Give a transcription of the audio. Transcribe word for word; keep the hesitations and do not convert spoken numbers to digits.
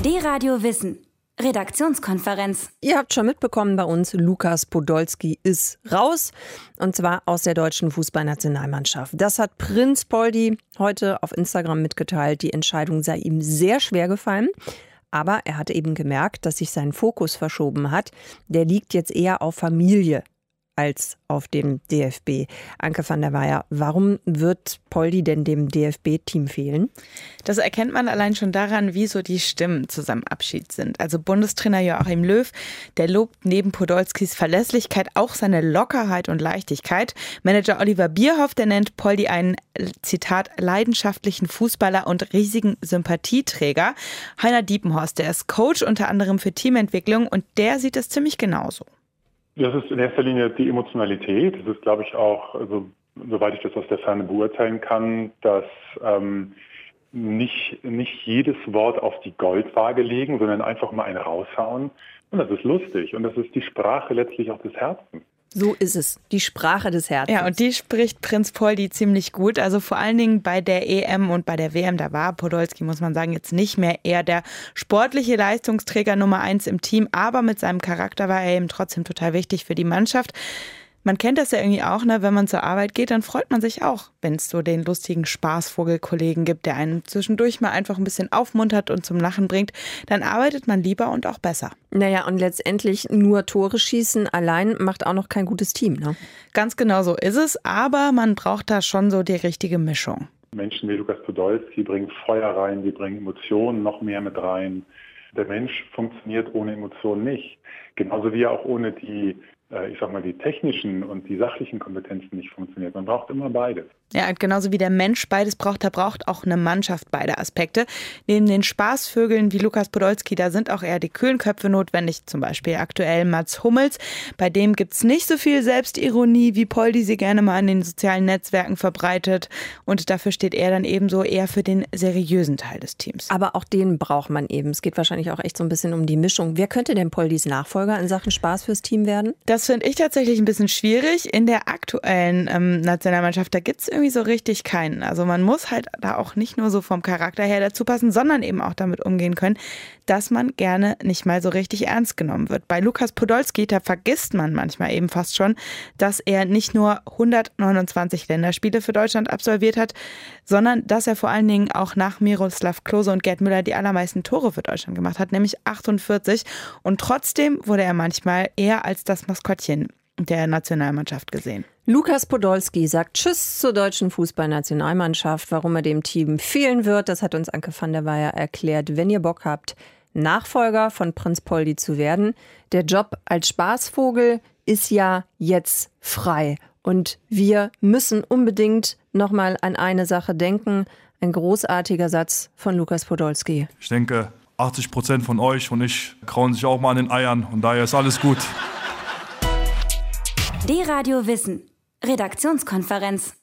D-Radio Wissen. Redaktionskonferenz. Ihr habt schon mitbekommen, bei uns Lukas Podolski ist raus. Und zwar aus der deutschen Fußballnationalmannschaft. Das hat Prinz Poldi heute auf Instagram mitgeteilt. Die Entscheidung sei ihm sehr schwer gefallen. Aber er hatte eben gemerkt, dass sich sein Fokus verschoben hat. Der liegt jetzt eher auf Familie als auf dem D F B. Anke van der Weyer, warum wird Poldi denn dem D F B-Team fehlen? Das erkennt man allein schon daran, wie so die Stimmen zu seinem Abschied sind. Also Bundestrainer Joachim Löw, der lobt neben Podolskis Verlässlichkeit auch seine Lockerheit und Leichtigkeit. Manager Oliver Bierhoff, der nennt Poldi einen, Zitat, leidenschaftlichen Fußballer und riesigen Sympathieträger. Heiner Diepenhorst, der ist Coach unter anderem für Teamentwicklung und der sieht es ziemlich genauso. Das ist in erster Linie die Emotionalität. Das ist, glaube ich, auch, also, soweit ich das aus der Ferne beurteilen kann, dass ähm, nicht, nicht jedes Wort auf die Goldwaage legen, sondern einfach mal einen raushauen. Und das ist lustig. Und das ist die Sprache letztlich auch des Herzens. So ist es, die Sprache des Herzens. Ja, und die spricht Prinz Poldi ziemlich gut. Also vor allen Dingen bei der E M und bei der W M, da war Podolski, muss man sagen, jetzt nicht mehr eher der sportliche Leistungsträger Nummer eins im Team, aber mit seinem Charakter war er eben trotzdem total wichtig für die Mannschaft. Man kennt das ja irgendwie auch, ne? Wenn man zur Arbeit geht, dann freut man sich auch, wenn es so den lustigen Spaßvogelkollegen gibt, der einen zwischendurch mal einfach ein bisschen aufmuntert und zum Lachen bringt. Dann arbeitet man lieber und auch besser. Naja, und letztendlich nur Tore schießen allein macht auch noch kein gutes Team, ne? Ganz genau so ist es, aber man braucht da schon so die richtige Mischung. Menschen wie Lukas Podolski bringen Feuer rein, die bringen Emotionen noch mehr mit rein. Der Mensch funktioniert ohne Emotionen nicht. Genauso wie er auch ohne die ich sag mal, die technischen und die sachlichen Kompetenzen nicht funktioniert. Man braucht immer beides. Ja, und genauso wie der Mensch beides braucht, da braucht auch eine Mannschaft beide Aspekte. Neben den Spaßvögeln wie Lukas Podolski, da sind auch eher die kühlen Köpfe notwendig, zum Beispiel aktuell Mats Hummels. Bei dem gibt's nicht so viel Selbstironie, wie Poldi sie gerne mal in den sozialen Netzwerken verbreitet. Und dafür steht er dann ebenso eher für den seriösen Teil des Teams. Aber auch den braucht man eben. Es geht wahrscheinlich auch echt so ein bisschen um die Mischung. Wer könnte denn Poldis Nachfolger in Sachen Spaß fürs Team werden? Das finde ich tatsächlich ein bisschen schwierig. In der aktuellen ähm, Nationalmannschaft, da gibt es irgendwie so richtig keinen. Also man muss halt da auch nicht nur so vom Charakter her dazu passen, sondern eben auch damit umgehen können, dass man gerne nicht mal so richtig ernst genommen wird. Bei Lukas Podolski, da vergisst man manchmal eben fast schon, dass er nicht nur hundertneunundzwanzig Länderspiele für Deutschland absolviert hat, sondern dass er vor allen Dingen auch nach Miroslav Klose und Gerd Müller die allermeisten Tore für Deutschland gemacht hat, nämlich achtundvierzig. Und trotzdem wurde er manchmal eher als das Maskottchen der Nationalmannschaft gesehen. Lukas Podolski sagt Tschüss zur deutschen Fußballnationalmannschaft. Warum er dem Team fehlen wird, das hat uns Anke van der Weyer erklärt. Wenn ihr Bock habt, Nachfolger von Prinz Poldi zu werden, der Job als Spaßvogel ist ja jetzt frei. Und wir müssen unbedingt nochmal an eine Sache denken. Ein großartiger Satz von Lukas Podolski. Ich denke, achtzig Prozent von euch und ich krauen sich auch mal an den Eiern und daher ist alles gut. D-Radio Wissen. Redaktionskonferenz.